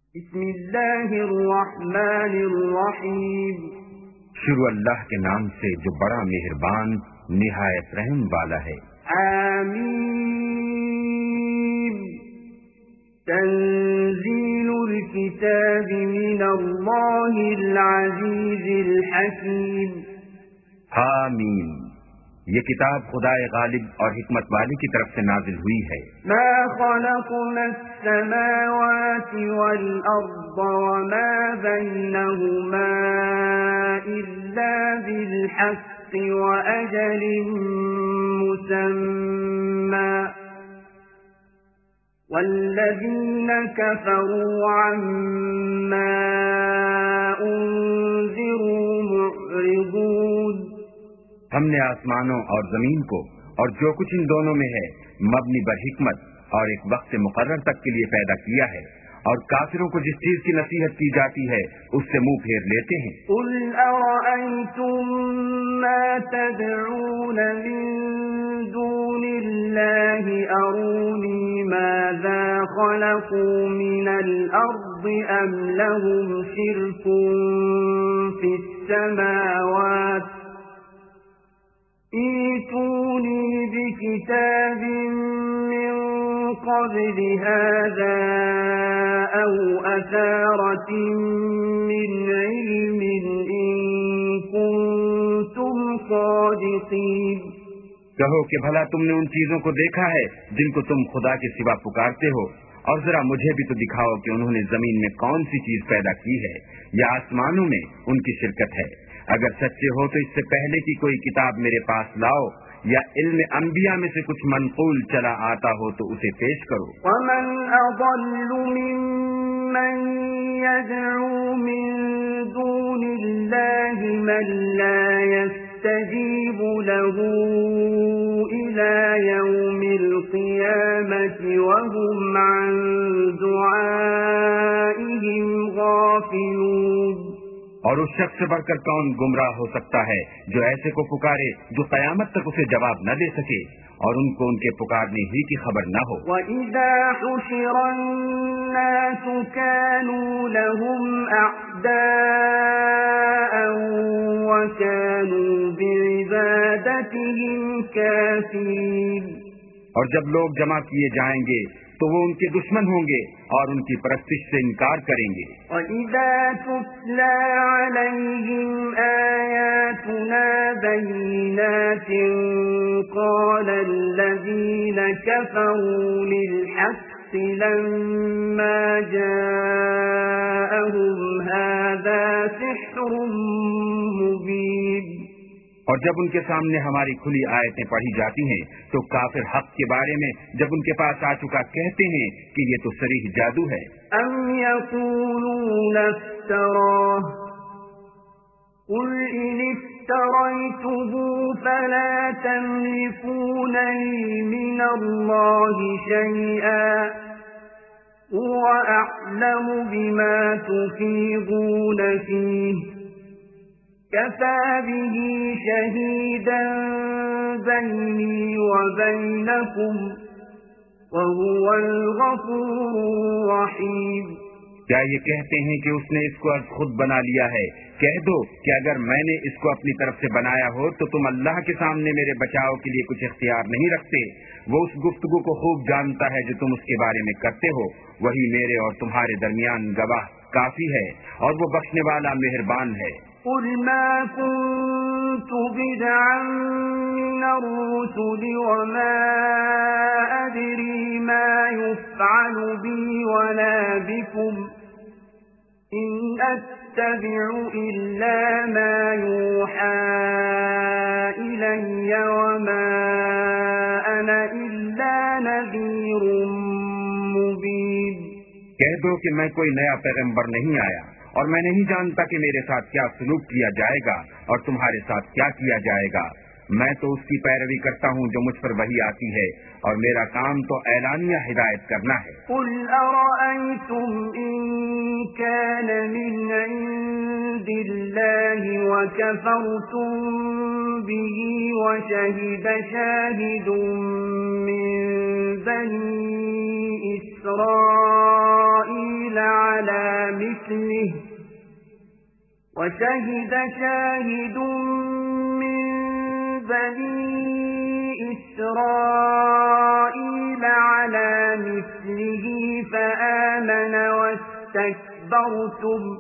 بسم اللہ الرحمن الرحیم شروع اللہ کے نام سے جو بڑا مہربان نہایت رحم والا ہے۔ آمین۔ تنزیل الکتاب من اللہ العزیز الحکیم۔ آمین۔ یہ کتاب خدائے غالب اور حکمت والی کی طرف سے نازل ہوئی ہے۔ ما خلقنا السماوات والأرض وما بينهما إلا بالحق وأجل مسمى والذين كفروا عما أنذروا معرضون۔ ہم نے آسمانوں اور زمین کو اور جو کچھ ان دونوں میں ہے مبنی بر حکمت اور ایک وقت مقرر تک کے لیے پیدا کیا ہے، اور کافروں کو جس چیز کی نصیحت کی جاتی ہے اس سے منہ پھیر لیتے ہیں۔ قل أرأيتم ما تدعون من دون الله أروني ماذا خلقوا من الأرض أم لهم شرك في السماوات ائتوني بكتاب من قبل هذا أو أثارة من علم إن كنتم صادقين۔ کہو کہ بھلا تم نے ان چیزوں کو دیکھا ہے جن کو تم خدا کے سوا پکارتے ہو، اور ذرا مجھے بھی تو دکھاؤ کہ انہوں نے زمین میں کون سی چیز پیدا کی ہے یا آسمانوں میں ان کی شرکت ہے۔ اگر سچے ہو تو اس سے پہلے کی کوئی کتاب میرے پاس لاؤ، یا علم انبیاء میں سے کچھ منقول چلا آتا ہو تو اسے پیش کرو۔ ومن أضل ممن يدعو من دون الله من لا يستجيب له إلى يوم القيامة وهم عن دعائهم غافلون۔ اور اس شخص سے بڑھ کر کون گمراہ ہو سکتا ہے جو ایسے کو پکارے جو قیامت تک اسے جواب نہ دے سکے اور ان کو ان کے پکارنے ہی کی خبر نہ ہو۔ وَإِذَا حُشِرَ النَّاسُ كَانُوا لَهُمْ أَعْدَاءً وَكَانُوا بِعِبَادَتِهِمْ كَافِرِينَ۔ اور جب لوگ جمع کیے جائیں گے تو وہ ان کے دشمن ہوں گے اور ان کی پرستش سے انکار کریں گے۔ وَإِذَا تُتْلَى عَلَيْهِمْ آيَاتُنَا بَيِّنَاتٍ قَالَ الَّذِينَ كَفَرُوا لِلْحَقِّ لَمَّا جَاءَهُمْ هَذَا سِحْرٌ مُبِينٌ۔ اور جب ان کے سامنے ہماری کھلی آیتیں پڑھی جاتی ہیں تو کافر حق کے بارے میں جب ان کے پاس آ چکا کہتے ہیں کہ یہ تو صریح جادو ہے۔ ام یقولون افتراہ قل ان افتریته فلا تملكون لي من اللہ شیئا هو اعلم بما تفیضون فیہ كفى به شهيدا بيني وبينكم وهو الغفور الرحيم۔ کیا یہ کہتے ہیں کہ اس نے اس کو خود بنا لیا ہے؟ کہہ دو کہ اگر میں نے اس کو اپنی طرف سے بنایا ہو تو تم اللہ کے سامنے میرے بچاؤ کے لیے کچھ اختیار نہیں رکھتے۔ وہ اس گفتگو کو خوب جانتا ہے جو تم اس کے بارے میں کرتے ہو، وہی میرے اور تمہارے درمیان گواہ کافی ہے، اور وہ بخشنے والا مہربان ہے۔ قل ما كنت بدعا من الرسل وما أدري ما يفعل بي ولا بكم إن أتبع إلا ما يوحى إلي وما أنا إلا نذير مبين۔ کہہ دو کہ میں کوئی نیا پیغمبر نہیں آیا، اور میں نہیں جانتا کہ میرے ساتھ کیا سلوک کیا جائے گا اور تمہارے ساتھ کیا کیا جائے گا۔ میں تو اس کی پیروی کرتا ہوں جو مجھ پر وحی آتی ہے، اور میرا کام تو اعلانیہ ہدایت کرنا ہے۔ قل أرأيتم إن كان من عند الله وكفرتم به وشهد شاهد من بني إسرائيل على مثله وشهد شاهد من بني إسرائيل على مثله فآمن واستكبرتم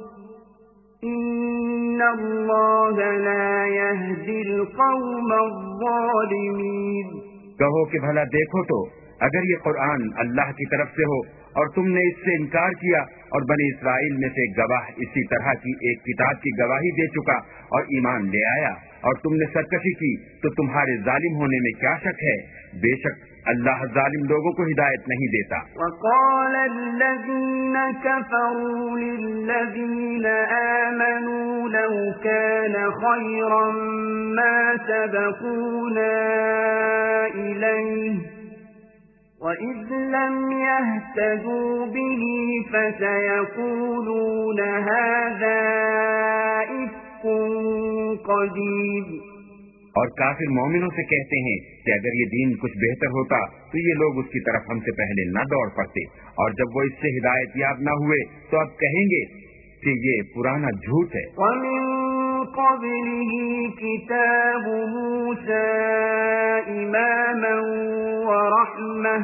إن الله لا يهدي القوم الظالمين۔ کہو کہ بھلا دیکھو تو اگر یہ قرآن اللہ کی طرف سے ہو اور تم نے اس سے انکار کیا اور بنی اسرائیل میں سے گواہ اسی طرح کی ایک کتاب کی گواہی دے چکا اور ایمان لے آیا اور تم نے سرکشی کی تو تمہارے ظالم ہونے میں کیا شک ہے؟ بے شک اللہ ظالم لوگوں کو ہدایت نہیں دیتا۔ وقال الذين كفروا للذين آمنوا لو كان خيرا ما سبقونا إليه وَإِذْ لَمْ يَهْتَدُوا بِهِ فَسَيَقُولُونَ هَذَا إِفْكٌ قَدِيمٌ۔ اور کافر مومنوں سے کہتے ہیں کہ اگر یہ دین کچھ بہتر ہوتا تو یہ لوگ اس کی طرف ہم سے پہلے نہ دوڑ پڑتے، اور جب وہ اس سے ہدایت یاب نہ ہوئے تو اب کہیں گے کہ یہ پرانا جھوٹ ہے۔ وَمِن قَبْلِهِ كِتَابُ مُوسَى إِمَامًا وَرَحْمَةً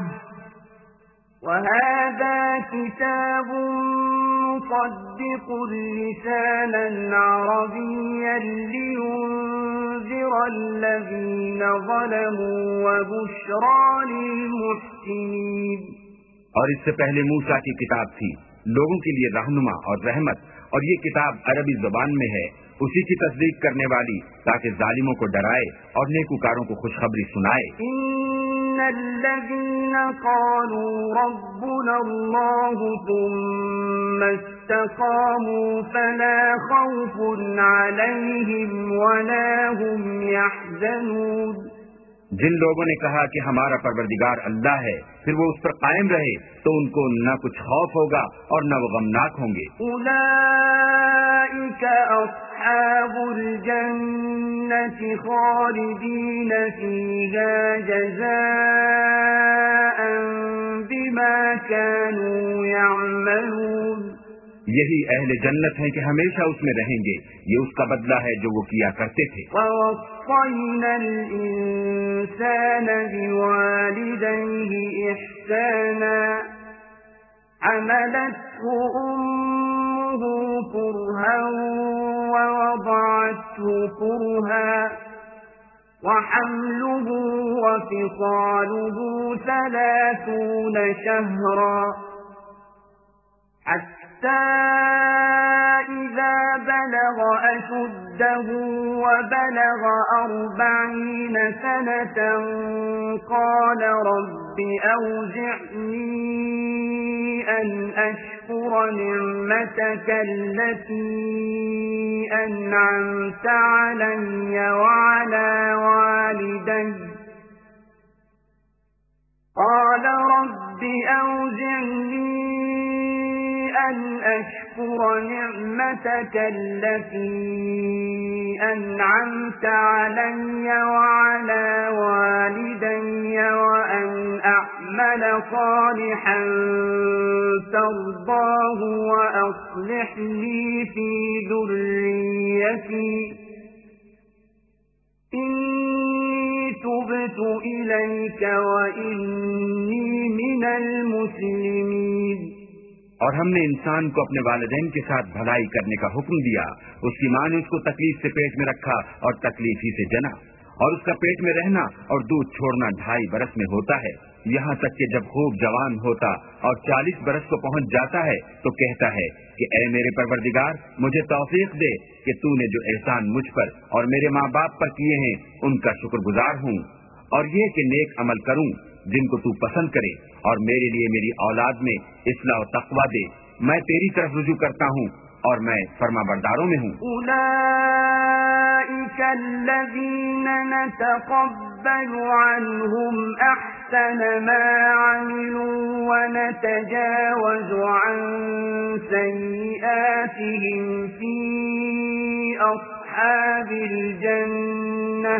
وَهَذَا كِتَابٌ مُصَدِّقٌ لِسَانًا عَرَبِيًّا لِيُنذِرَ الَّذِينَ ظَلَمُوا وَبُشْرَى لِلْمُحْسِنِينَ۔ اور اس سے پہلے موسیٰ کی کتاب تھی لوگوں کے لیے رہنما اور رحمت، اور یہ کتاب عربی زبان میں ہے اسی کی تصدیق کرنے والی تاکہ ظالموں کو ڈرائے اور نیکوکاروں کو خوشخبری سنائے۔ ان الذين قالوا ربنا الله ثم استقاموا فلا خوف عليهم ولا هم يحزنون۔ جن لوگوں نے کہا کہ ہمارا پروردگار اللہ ہے پھر وہ اس پر قائم رہے تو ان کو نہ کچھ خوف ہوگا اور نہ وہ غمناک ہوں گے۔ اولئک اصحاب الجنة خالدین فیہا جزاء بما كانوا يعملون۔ یہی اہل جنت ہیں کہ ہمیشہ اس میں رہیں گے، یہ اس کا بدلہ ہے جو وہ کیا کرتے تھے۔ وَوَصَّيْنَا الْإِنسَانَ بِوَالِدَيْهِ إِحْسَانًا حَمَلَتْهُ أُمُّهُ كُرْهًا وَوَضَعَتْهُ كُرْهًا وَحَمْلُهُ وَفِصَالُهُ 30 شهرا حتى إذا بلغ أشده وبلغ 40 سنة قال رب أوزعني أن أشكر نعمتك التي أنعمت علي وعلى والدي قال رب أوزعني أن أشكر نعمتك التي أنعمت علي وعلى والدي وأن أعمل صالحا ترضاه وأصلح لي في ذريتي إني تبت إليك وإني من المسلمين۔ اور ہم نے انسان کو اپنے والدین کے ساتھ بھلائی کرنے کا حکم دیا، اس کی ماں نے اس کو تکلیف سے پیٹ میں رکھا اور تکلیف ہی سے جنا، اور اس کا پیٹ میں رہنا اور دودھ چھوڑنا 2.5 برس میں ہوتا ہے، یہاں تک کہ جب خوب جوان ہوتا اور 40 برس کو پہنچ جاتا ہے تو کہتا ہے کہ اے میرے پروردگار مجھے توفیق دے کہ تو نے جو احسان مجھ پر اور میرے ماں باپ پر کیے ہیں ان کا شکر گزار ہوں، اور یہ کہ نیک عمل کروں جن کو تو پسند کرے، اور میرے لیے میری اولاد میں اصلاح و تقویٰ دے، میں تیری طرف رجوع کرتا ہوں اور میں فرما برداروں میں ہوں۔ اولئک الذین نتقبل عنہم احسن ما عملوا ونتجاوز عن سیئاتهم فی اصحاب الجنہ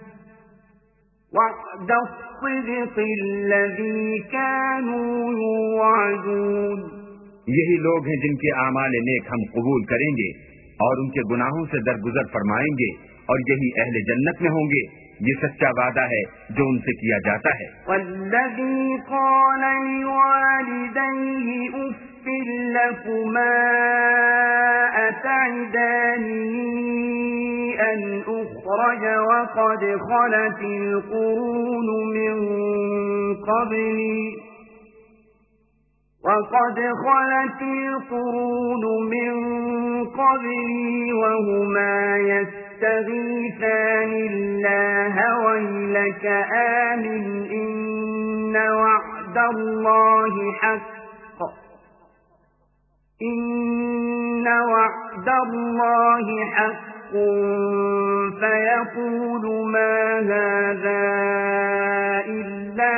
وعد الصدق الذي كانوا يوعدون۔ یہی لوگ ہیں جن کے اعمال نیک ہم قبول کریں گے اور ان کے گناہوں سے درگزر فرمائیں گے، اور یہی اہل جنت میں ہوں گے۔ یہ سچا وعدہ ہے جو ان سے کیا جاتا ہے۔ والذی قال لوالدیہ اف لکما اتعداننی ان اخرج وقد خلت القرون من قبلی وهما يستغيثان الله ويلك آمن إن وعد الله حق فيقول ما هذا إلا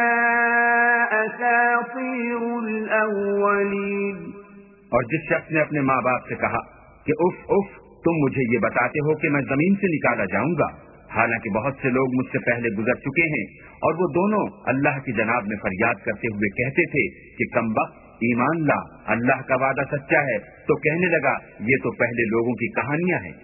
أساطير الأولين۔ اور جس شخص نے اپنے ماں باپ سے کہا کہ اف تم مجھے یہ بتاتے ہو کہ میں زمین سے نکالا جاؤں گا، حالانکہ بہت سے لوگ مجھ سے پہلے گزر چکے ہیں، اور وہ دونوں اللہ کی جناب میں فریاد کرتے ہوئے کہتے تھے کہ کمبخت ایمان لا، اللہ کا وعدہ سچا ہے، تو کہنے لگا یہ تو پہلے لوگوں کی کہانیاں ہیں۔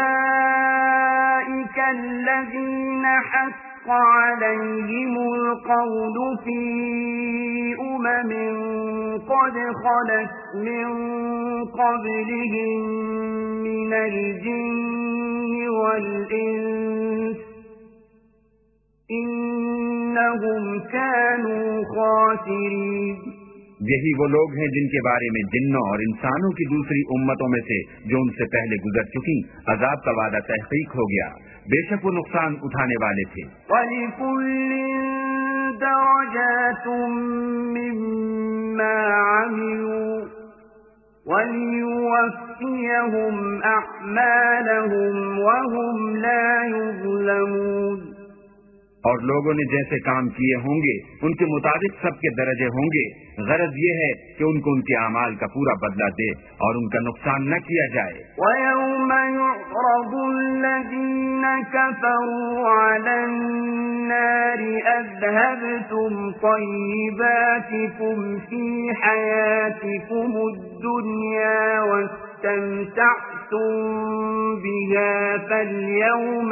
اولئک الذین حق علیہم القول فی امم قد خلت من قبلهم من الجن والانس انہم كانوا خاسرین۔ یہی وہ لوگ ہیں جن کے بارے میں جنوں اور انسانوں کی دوسری امتوں میں سے جو ان سے پہلے گزر چکی عذاب کا وعدہ تحقیق ہو گیا، بے شک وہ نقصان اٹھانے والے تھے۔ وَلِكُلٍّ دَرَجَاتٌ مِّمَّا عَمِلُوا وَلِيُوَفِّيَهُمْ أَعْمَالَهُمْ وَهُمْ لَا يُظْلَمُونَ۔ اور لوگوں نے جیسے کام کیے ہوں گے ان کے مطابق سب کے درجے ہوں گے، غرض یہ ہے کہ ان کو ان کے اعمال کا پورا بدلہ دے اور ان کا نقصان نہ کیا جائے۔ وَيَوْمَ يُعْرَضُ الَّذِينَ كَفَرُوا عَلَى النَّارِ أَذْهَبْتُمْ طَيِّبَاتِكُمْ فِي حَيَاتِكُمُ الدُّنْيَا واستمتعتم بها فاليوم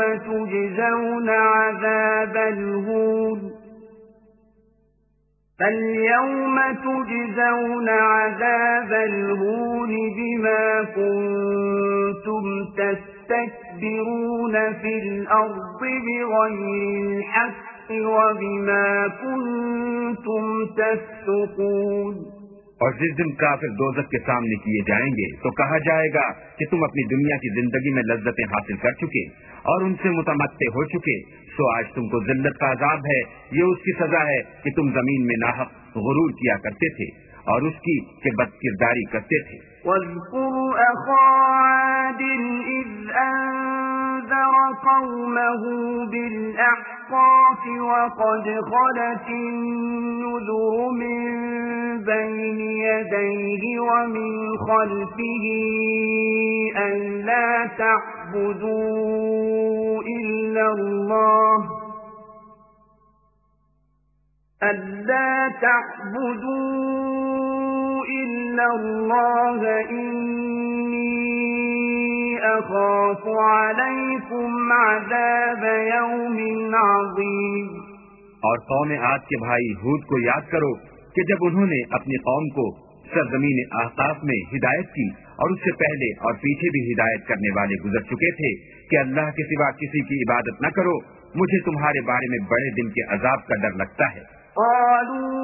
تجزون عذاب الهون بما كنتم تستكبرون في الأرض بغير الحق وبما كنتم تفسقون۔ اور جس دن کافر دوزخ کے سامنے کیے جائیں گے تو کہا جائے گا کہ تم اپنی دنیا کی زندگی میں لذتیں حاصل کر چکے اور ان سے متمتع ہو چکے، سو آج تم کو ذلت کا عذاب ہے، یہ اس کی سزا ہے کہ تم زمین میں ناحق غرور کیا کرتے تھے اور اس کی کہ بد کرداری کرتے تھے۔ وَاذْكُرْ أَخَا عَادٍ إِذْ أَنذَرَ قَوْمَهُ بِالْأَحْقَافِ وَقَدْ خَلَتِ النُّذُرُ مِن بَيْنِ يَدَيْهِ وَمِنْ خَلْفِهِ أَلَّا تَعْبُدُوا إِلَّا اللَّهَ إِنِّي أَخَافُ عَلَيْكُمْ عَذَابَ يَوْمٍ عَظِيمٍ۔ اور قوم عاد کے بھائی ہود کو یاد کرو کہ جب انہوں نے اپنی قوم کو سرزمین احقاف میں ہدایت کی اور اس سے پہلے اور پیچھے بھی ہدایت کرنے والے گزر چکے تھے کہ اللہ کے سوا کسی کی عبادت نہ کرو، مجھے تمہارے بارے میں بڑے دن کے عذاب کا ڈر لگتا ہے۔ قالوا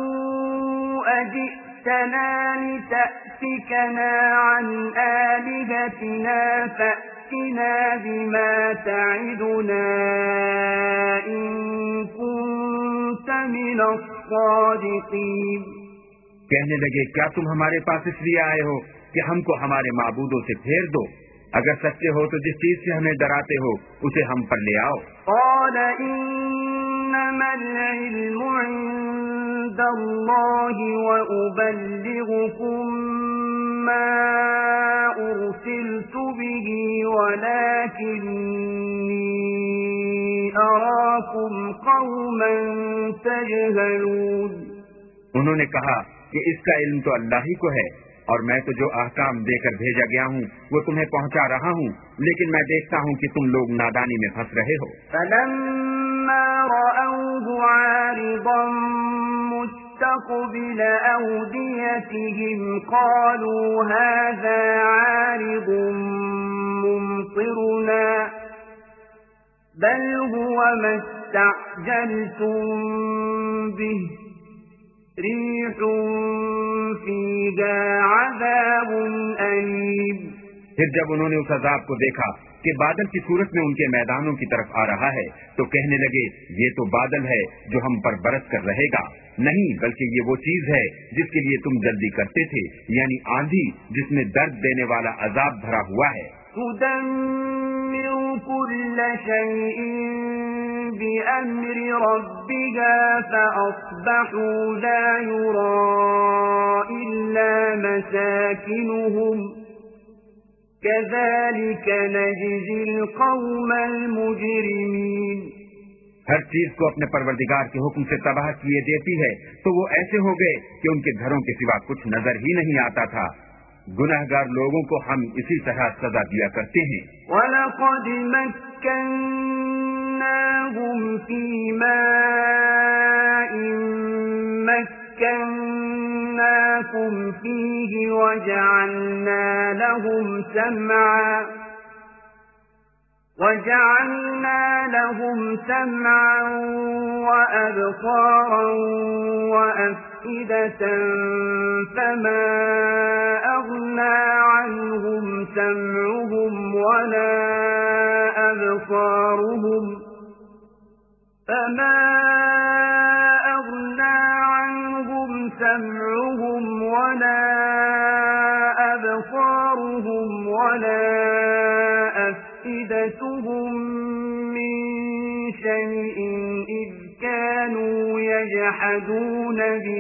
أجئتنا لتأفكنا عن آلهتنا فأتنا بما تعدنا إن كنت من الصادقين۔ کہنے لگے کیا تم ہمارے پاس اس لیے آئے ہو کہ ہم کو ہمارے معبودوں سے پھیر دو؟ اگر سچے ہو تو جس چیز سے ہمیں ڈراتے ہو اسے ہم پر لے آؤ۔ قال انما العلم عند الله وأبلغكم ما أرسلت به ولكني أراكم قوما تجهلون۔ انہوں نے کہا کہ اس کا علم تو اللہ ہی کو ہے، اور میں تو جو احکام دے کر بھیجا گیا ہوں وہ تمہیں پہنچا رہا ہوں، لیکن میں دیکھتا ہوں کہ تم لوگ نادانی میں پھنس رہے ہو۔ فَلَمَّا رَأَوْهُ عَارِضًا مُسْتَقْبِلَ أَوْدِيَتِهِمْ قَالُوا هَذَا عَارِضٌ مُمْطِرُنَا بَلْ هُوَ مَا اسْتَعْجَلْتُمْ بِهِ رِيحٌ فِيهَا عَذَابٌ أَلِيمٌ۔ پھر جب انہوں نے اس عذاب کو دیکھا کہ بادل کی صورت میں ان کے میدانوں کی طرف آ رہا ہے تو کہنے لگے یہ تو بادل ہے جو ہم پر برس کر رہے گا، نہیں بلکہ یہ وہ چیز ہے جس کے لیے تم جلدی کرتے تھے، یعنی آندھی جس میں درد دینے والا عذاب بھرا ہوا ہے۔ تُدَمِّرُ كُلَّ شَيْءٍ بِأَمْرِ رَبِّهَا فَأَصْبَحُوا لَا يُرَىٰ إِلَّا مَسَاكِنُهُمْ كَذَلِكَ نَجْزِي الْقَوْمَ الْمُجْرِمِينَ۔ ہر چیز کو اپنے پروردگار کے حکم سے تباہ کیے دیتی ہے تو وہ ایسے ہو گئے کہ ان کے گھروں کے سوا کچھ نظر ہی نہیں آتا تھا۔ گناہگار لوگوں کو ہم اسی طرح سزا دیا کرتے ہیں۔ وَلَقَدْ مَكَّنَّاهُمْ فِي مَاءٍ مَكَّنَّاكُمْ فِيهِ وَجَعَلْنَا لَهُمْ سَمْعًا وَأَبْصَارًا وَأَفْئِدَةً فَمَا أَغْنَى عَنْهُمْ سَمْعُهُمْ وَلَا أَبْصَارُهُمْ وَلَا أَفْئِدَتُهُم مِّن شَيْءٍ إِذْ كَانُوا يَجْحَدُونَ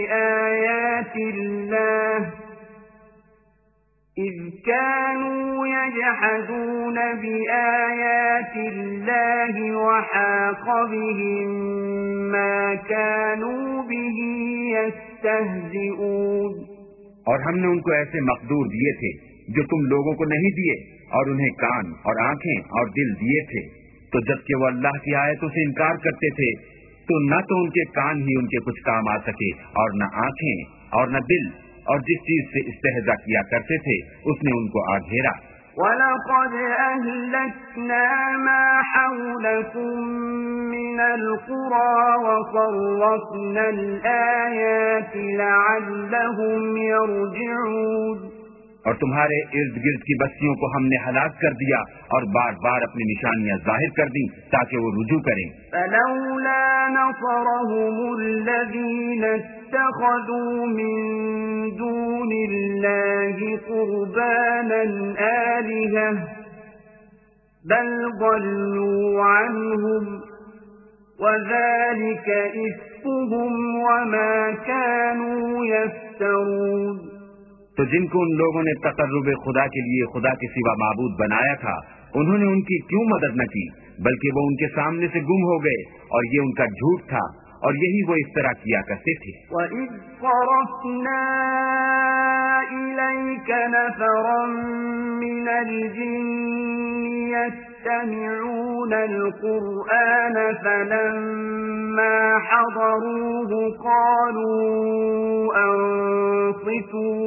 بِآيَاتِ اللَّهِ وَحَاقَ بِهِم مَّا كَانُوا بِهِ يَسْتَهْزِئُونَ۔ اور ہم نے ان کو ایسے مقدور دیے تھے جو تم لوگوں کو نہیں دیے، اور انہیں کان اور آنکھیں اور دل دیے تھے، تو جب کہ وہ اللہ کی آیتوں سے انکار کرتے تھے تو نہ تو ان کے کان ہی ان کے کچھ کام آ سکے اور نہ آنکھیں اور نہ دل، اور جس چیز سے استہزا کیا کرتے تھے اس نے ان کو آ گھیرا۔ وَلَقَدْ أَهْلَكْنَا مَا حَوْلَكُمْ مِنَ الْقُرَىٰ وَصَرَّفْنَا الْآيَاتِ لَعَلَّهُمْ يَرْجِعُونَ۔ اور تمہارے ارد گرد کی بستیوں کو ہم نے ہلاک کر دیا اور بار بار اپنی نشانیاں ظاہر کر دیں تاکہ وہ رجوع کریں۔ فَلَوْلَا نَصَرَهُمُ الَّذِينَ اتَّخَذُوا مِن دُونِ اللَّهِ قُرْبَانًا آلِهَةً بَلْ ضَلُّوا عَنْهُمْ وَذَلِكَ إِفْكُهُمْ وَمَا كَانُوا يَفْتَرُونَ۔ تو جن کو ان لوگوں نے تقرب خدا کے لیے خدا کے سوا معبود بنایا تھا انہوں نے ان کی کیوں مدد نہ کی، بلکہ وہ ان کے سامنے سے گم ہو گئے، اور یہ ان کا جھوٹ تھا اور یہی وہ اس طرح کیا کرتے تھے۔ وَإِذْ صَرَفْنَا إِلَيْكَ نَفَرًا مِّنَ الْجِنِّ يَسْتَمِعُونَ الْقُرْآنَ فَلَمَّا حَضَرُوهُ قَالُوا أَنصِتُوا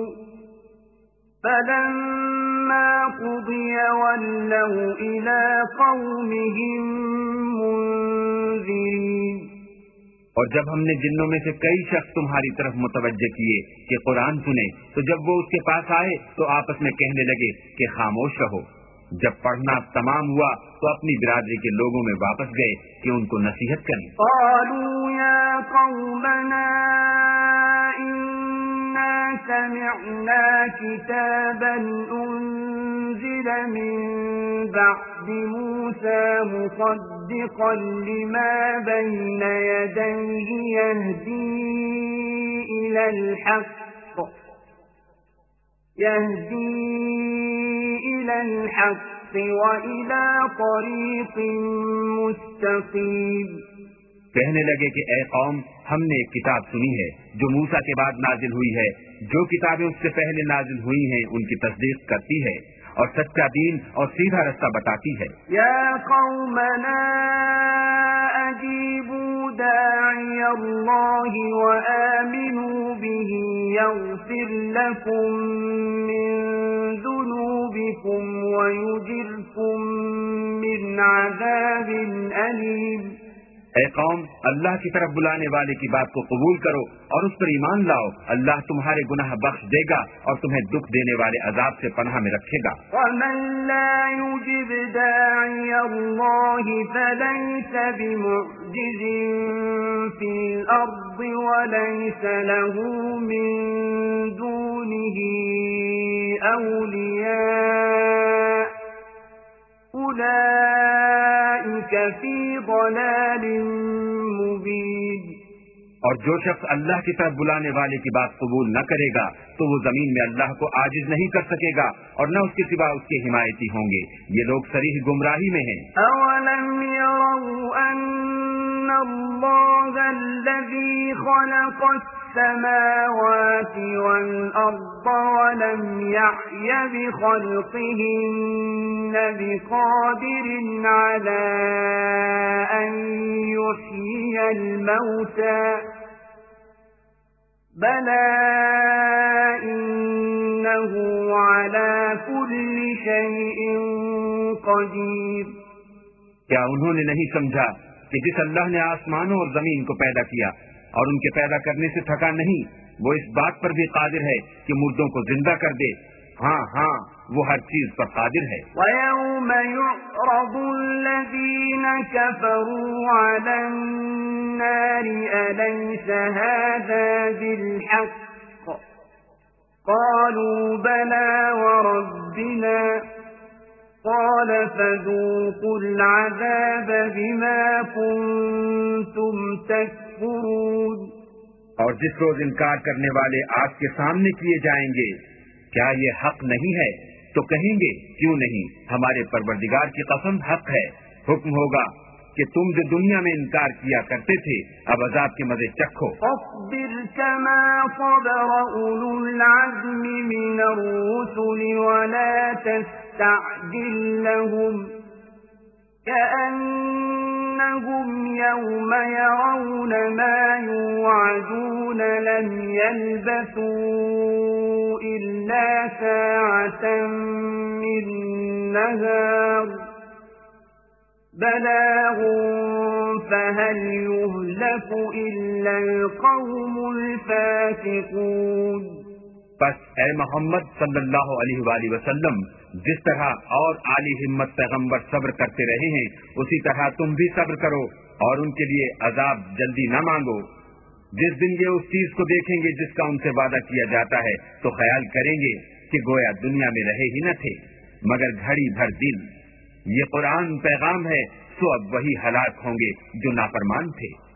فَلَمَّا قُضِيَ وَلَّوْا إِلَىٰ قَوْمِهِم مُّنذِرِينَ۔ اور جب ہم نے جنوں میں سے کئی شخص تمہاری طرف متوجہ کیے کہ قرآن سنیں تو جب وہ اس کے پاس آئے تو آپس میں کہنے لگے کہ خاموش رہو۔ جب پڑھنا تمام ہوا تو اپنی برادری کے لوگوں میں واپس گئے کہ ان کو نصیحت کریں۔ قالوا يا قومنا إنا سمعنا كتابا أنزل من بعد موسى مصدقا لما بين يديه يهدي إلى الحق وإلى طريق مستقيم۔ کہنے لگے کہ اے قوم، ہم نے ایک کتاب سنی ہے جو موسیٰ کے بعد نازل ہوئی ہے، جو کتابیں اس سے پہلے نازل ہوئی ہیں ان کی تصدیق کرتی ہے اور سچا دین اور سیدھا رستہ بتاتی ہے۔ یا قومنا اجیبوا داعی اللہ وآمنوا به یغفر لکم من ذنوبکم ویجرکم من عذاب علیم۔ اے قوم، اللہ کی طرف بلانے والے کی بات کو قبول کرو اور اس پر ایمان لاؤ، اللہ تمہارے گناہ بخش دے گا اور تمہیں دکھ دینے والے عذاب سے پناہ میں رکھے گا۔ وَمَن لَّا يُجِبْ دَاعِيَ اللَّهِ فَلَيْسَ بِمُعْجِزٍ فِي الْأَرْضِ وَلَيْسَ لَهُ مِن دُونِهِ أَوْلِيَاءُ أُولَٰئِكَ فِي ضَلَالٍ مُّبِينٍ۔ اور جو شخص اللہ کی طرف بلانے والے کی بات قبول نہ کرے گا تو وہ زمین میں اللہ کو عاجز نہیں کر سکے گا اور نہ اس کے سوا اس کے حمایتی ہوں گے، یہ لوگ صریح گمراہی میں ہیں۔ أَوَلَمْ يَرَوْا أَنَّ اللَّهَ الَّذِي خَلَقَ السَّمَاوَاتِ وَالْأَرْضَ وَلَمْ يَعْيَ بِخَلْقِهِنَّ بِقَادِرٍ عَلَىٰ أَن يُحْيِيَ الْمَوْتَىٰ بَلَىٰ إِنَّهُ عَلَىٰ كُلِّ شَيْءٍ قَدِيرٌ۔ کیا انہوں نے نہیں سمجھا کہ جس اللہ نے آسمانوں اور زمین کو پیدا کیا اور ان کے پیدا کرنے سے تھکا نہیں، وہ اس بات پر بھی قادر ہے کہ مردوں کو زندہ کر دے؟ ہاں، وہ ہر چیز پر قادر ہے۔ وَيَوْمَ يُعْرَضُ الَّذِينَ كَفَرُوا عَلَى النَّارِ أَلَيْسَ هَذَا بِالْحَقِّ قَالُوا بَلَىٰ وَرَبِّنَا قَالَ فَذُوقُوا الْعَذَابَ بِمَا كُنتُمْ تَكْفُرُونَ۔ اور جس روز انکار کرنے والے آگ کے سامنے کیے جائیں گے، کیا یہ حق نہیں ہے؟ تو کہیں گے کیوں نہیں، ہمارے پروردگار کی قسم حق ہے۔ حکم ہوگا کہ تم جو دنیا میں انکار کیا کرتے تھے اب عذاب کے مزے چکھو۔ فاصبر كما صبر أولو العزم من الرسل ولا تستعجل لهم كأنهم يوم يرون ما يوعدون لم يلبثوا إلا ساعة من نهار بلاغ فهل يهلك إلا القوم الفاسقون۔ بس اے محمد صلی اللہ علیہ وآلہ وسلم، جس طرح اور عالی ہمت پیغمبر صبر کرتے رہے ہیں اسی طرح تم بھی صبر کرو اور ان کے لیے عذاب جلدی نہ مانگو۔ جس دن یہ اس چیز کو دیکھیں گے جس کا ان سے وعدہ کیا جاتا ہے تو خیال کریں گے کہ گویا دنیا میں رہے ہی نہ تھے مگر گھڑی بھر دن۔ یہ قرآن پیغام ہے، سو اب وہی ہلاک ہوں گے جو نافرمان تھے۔